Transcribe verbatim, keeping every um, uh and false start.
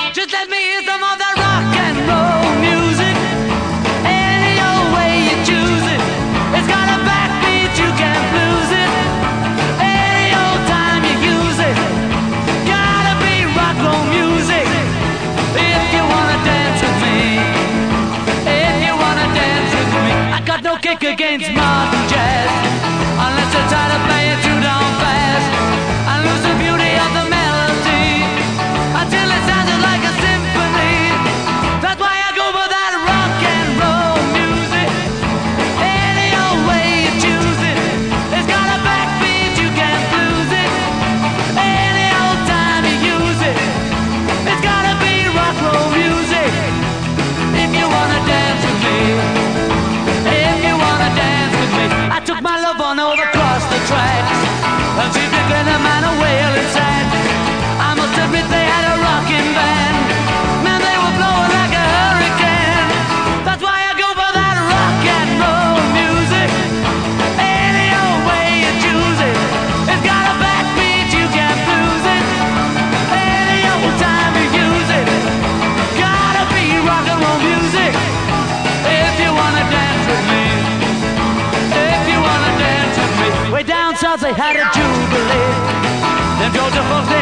Just let me hear some of that rock and roll music. Any old way you choose it. It's got a backbeat, you can't lose it. Any old time you use it. Gotta be rock and roll music. If you wanna dance with me. If you wanna dance with me. I got no kick against modern jazz. Unless you try to play it too down fast. I lose the beauty of the melody until it sounded like a symphony. That's why I go for that rock and roll music. Any old way you choose it. It's got a backbeat, you can't lose it. Any old time you use it. It's gotta be rock and roll music. If you wanna dance with me. If you wanna dance with me. I took my love on over across the tracks. And she took a man away inside. I must admit they had a rocking band. Man, they were blowing like a hurricane. That's why I go for that rock and roll music. Any old way you choose it. It's got a backbeat, you can't lose it. Any old time you use it. Gotta be rock and roll music. If you wanna dance with me. If you wanna dance with me. Way down south they had a jubilee. Them Georgia folks, they